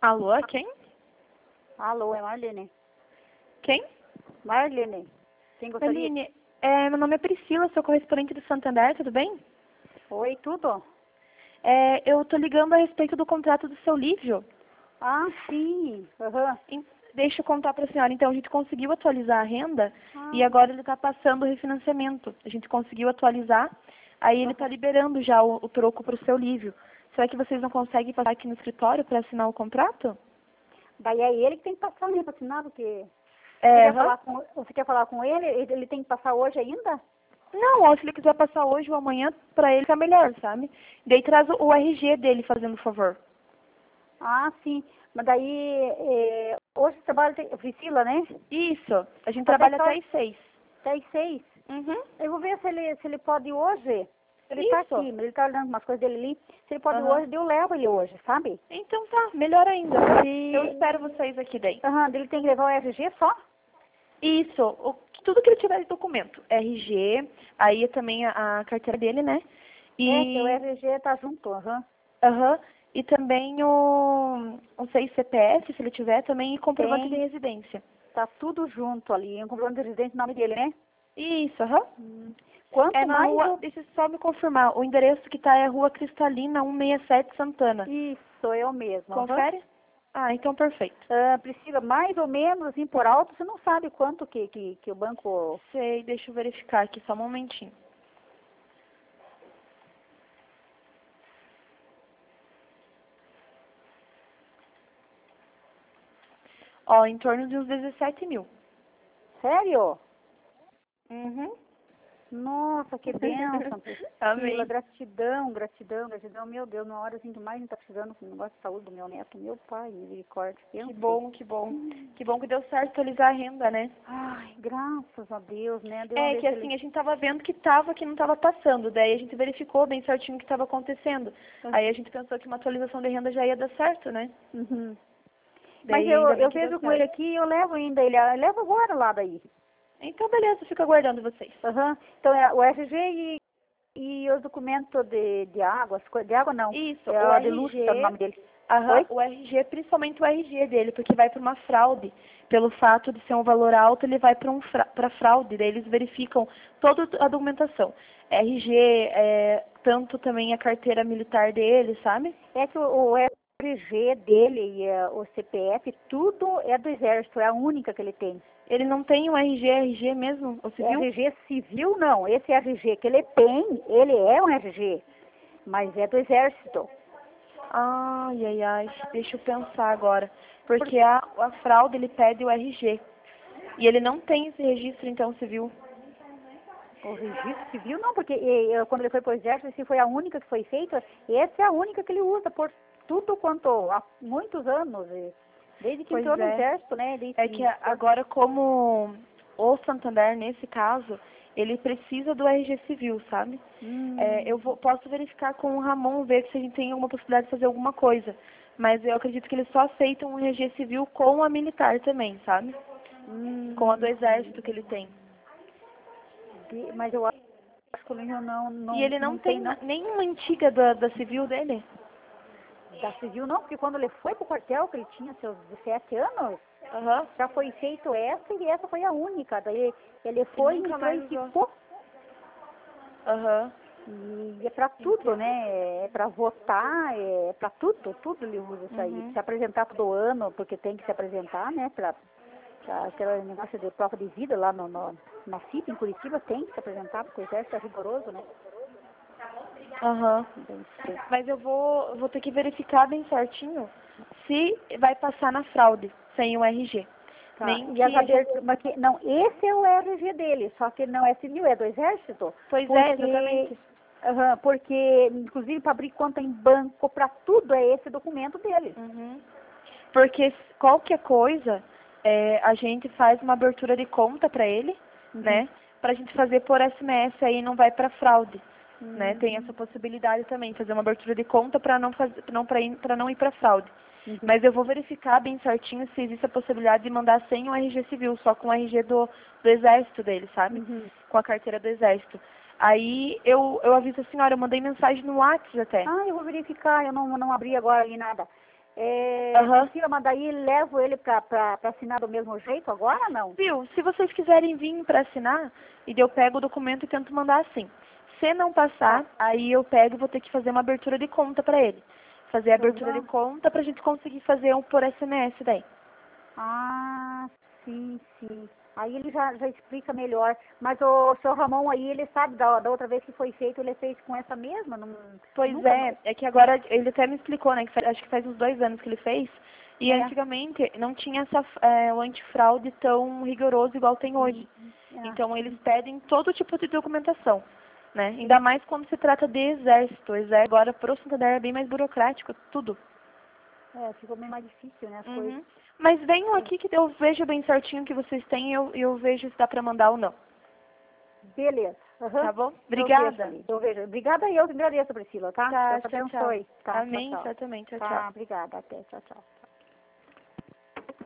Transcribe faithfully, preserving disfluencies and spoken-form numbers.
Alô, quem? Alô, é Marlene. Quem? Marlene. Quem gostaria? Aline, é, meu nome é Priscila, sou correspondente do Santander, tudo bem? Oi, tudo? É, eu tô ligando a respeito do contrato do seu Lívio. Ah, sim. Aham. Em- Deixa eu contar para a senhora, então, a gente conseguiu atualizar a renda Ah, e agora ele está passando o refinanciamento. A gente conseguiu atualizar, aí ele está liberando já o, o troco para o seu Lívio. Será que vocês não conseguem passar aqui no escritório para assinar o contrato? daí é ele que tem que passar mesmo, assinar, porque... Você, É, quer aham. falar com, você quer falar com ele? Ele ele tem que passar hoje ainda? Não, ó, se ele quiser passar hoje ou amanhã, para ele fica melhor, sabe? Daí traz o, o R G dele, fazendo favor. Ah, sim. Mas daí, é, hoje você trabalha, Priscila, né? Isso, a gente Até trabalha que até hora? às seis. Até às seis. Uhum. Eu vou ver se ele, se ele pode ir hoje. Ele tá Isso. aqui, mas ele tá olhando umas coisas dele ali. Se ele pode ir Aham. hoje, eu levo ele hoje, sabe? Então tá, melhor ainda, tá? E... Eu espero vocês aqui daí. Aham, ele tem que levar o R G só? Isso, o- tudo que ele tiver de documento. R G, aí também a, a carteira dele, né? É, seu E, R G tá junto, aham. aham, e também o, o sei C P F, se ele tiver, também e comprovante de Tem, residência. tá tudo junto ali. Um comprovante de residência, o nome dele, né? Isso, aham. É Quanto na mais rua, eu... deixa eu só me confirmar, o endereço que tá é Rua Cristalina, cento e sessenta e sete, Santana. Isso, eu mesmo, aham. Confere? Ah, então perfeito. Ah, Priscila, mais ou menos, assim, por alto, você não sabe quanto que, que, que o banco... Sei, deixa eu verificar aqui, só um momentinho. Ó, em torno de uns dezessete mil. Sério? Uhum. Nossa, que bênção, Priscila. Amém. Gratidão, gratidão, gratidão. Meu Deus, na hora assim que mais a gente tá precisando com o negócio de saúde do meu neto, meu pai, misericórdia. Que Pense. bom, que bom. Que bom que deu certo atualizar a renda, né? Ai, graças a Deus, né? Deu uma É vez que que assim, ele... a gente tava vendo que tava, que não tava passando. Daí a gente verificou bem certinho o que estava acontecendo. Aí a gente pensou que uma atualização de renda já ia dar certo, né? Uhum. Mas Daí eu, ainda bem eu que deu vejo com ele certo. aqui e eu levo ainda ele. Eu levo agora lá daí. Então beleza, fica aguardando vocês. Aham. Então é o R G e, e os documentos de, de água, as coisas de água não. Isso, É o a de luxo, tá no R G, nome dele. aham, Oi? o R G, principalmente o R G dele, porque vai para uma fraude. Pelo fato de ser um valor alto, ele vai para um para fraude, daí eles verificam toda a documentação. R G, é, tanto também a carteira militar dele, sabe? É que o, o R G dele e eh, o C P F, tudo é do exército, é a única que ele tem. Ele não tem um R G, R G mesmo, o civil? R G civil não, esse R G que ele tem, ele é um R G, mas é do exército. Ai, ai, ai, deixa eu pensar agora. Porque a, a fraude, ele pede o R G. E ele não tem esse registro, então, civil. O registro civil não, porque eh, eh, quando ele foi para o exército, se foi a única que foi feita, essa é a única que ele usa por tudo quanto, há muitos anos, eh, desde que Pois entrou no é. exército, né? Desde É que a- agora, como o Santander, nesse caso, ele precisa do R G civil, sabe? É, Hum, eu vou, posso verificar com o Ramon, ver se a gente tem alguma possibilidade de fazer alguma coisa. Mas eu acredito que eles só aceitam o R G civil com a militar também, sabe? hum, Com a do exército que ele tem. de- mas eu acho que o meu não, E não, ele não não tem tem não. na- nenhuma antiga da, da civil dele? Da civil não, porque quando ele foi pro quartel, que ele tinha seus dezessete anos, Aham. já foi feito essa e essa foi a única. Daí ele E foi, nunca entrou mais e usou. ficou. Aham. E é para tudo, Entendo. né? É para votar, é para tudo, tudo ele usa isso aí. Uhum. Se apresentar todo ano, porque tem que se apresentar, né? Para aquele negócio de prova de vida lá no, no, na C I P, em Curitiba, tem que se apresentar, porque o exército é rigoroso, né? Aham. Então, tem- Mas eu vou, eu vou ter que verificar bem certinho se vai passar na fraude sem o R G. Tá. Nem E as que a gente... aberturas, mas que, não, esse é o R G dele, só que não é civil, é do exército, Pois é, porque, exatamente. aham, porque, inclusive, para abrir conta em banco, para tudo é esse documento dele. Uhum. Porque s- qualquer coisa, é, a gente faz uma abertura de conta para ele, Uhum. né? Pra gente fazer por S M S aí não vai para fraude, né? Tem essa Uhum. possibilidade também, fazer uma abertura de conta para não fazer, não para ir, para não ir para fraude. Uhum. Mas eu vou verificar bem certinho se existe a possibilidade de mandar sem o R G civil, só com o R G do, do exército dele, sabe? Uhum. Com a carteira do exército. Aí eu, eu aviso a senhora, eu mandei mensagem no WhatsApp até. Ah, eu vou verificar, eu não, não abri agora ali nada. É, Aham. Priscila, mas daí levo ele pra, pra, pra assinar do mesmo jeito agora, não? Viu? Se vocês quiserem vir para assinar, e daí eu pego o documento e tento mandar assim. Se não passar, aí eu pego e vou ter que fazer uma abertura de conta para ele. Fazer a abertura de Uhum. conta pra gente conseguir fazer um por S M S daí. Ah, sim, sim. Aí ele já, já explica melhor. Mas o seu Ramon aí, ele sabe da, da outra vez que foi feito, ele fez com essa mesma? Não, Pois nunca é, é que agora ele até me explicou, né, que faz- acho que faz uns dois anos que ele fez, e É. antigamente não tinha essa, é, o antifraude tão rigoroso igual tem hoje. É. Então eles pedem todo tipo de documentação, né? Ainda mais quando se trata de exército. O exército agora pro Santander é bem mais burocrático, tudo. É, ficou bem mais difícil, né, as coisas. Uhum. Mas venham aqui que eu vejo bem certinho o que vocês têm e eu, eu vejo se dá pra mandar ou não. Beleza. Uhum. Tá bom? Eu vejo Obrigada. ali, eu vejo. Obrigada e eu que agradeço, Priscila, tá? Tá, Deus tchau, tchau. abençoe. Tá, Amém, tchau, tchau. tchau também, tchau, Tá, tchau. obrigada. Até, tchau, tchau.